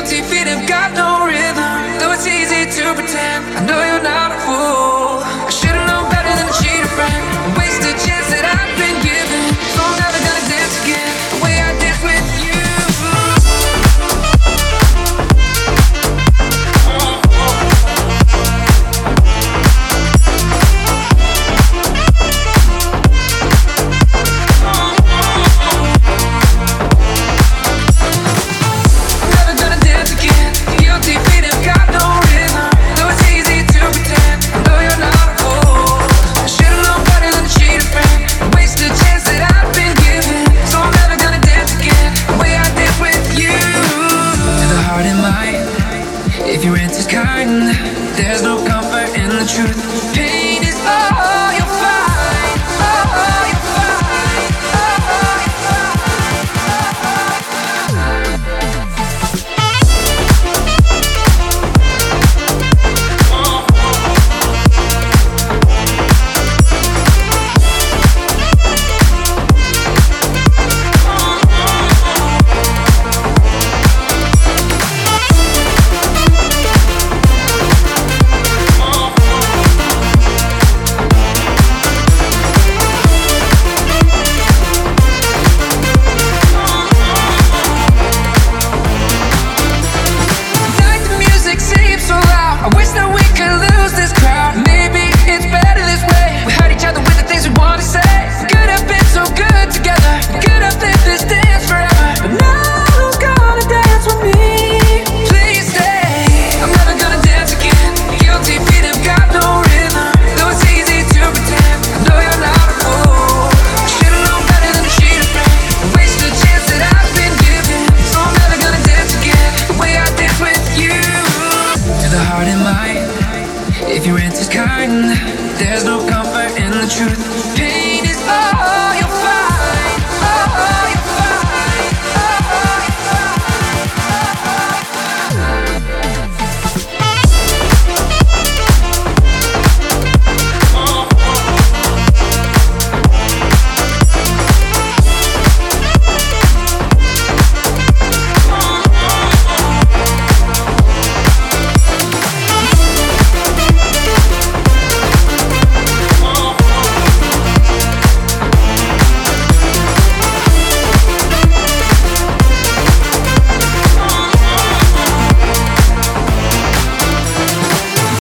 Guilty feet have got no rhythm, though it's easy to pretend. I know you're not a fool. I should've known better than to cheat a friend, waste a chance that I've been given. So I'm never gonna dance again the way I did with you. If your answer's kind, there's no comfort in the truth. Pain is all you'll find, all you'll find, all you'll If your answer's kind, there's no comfort in the truth.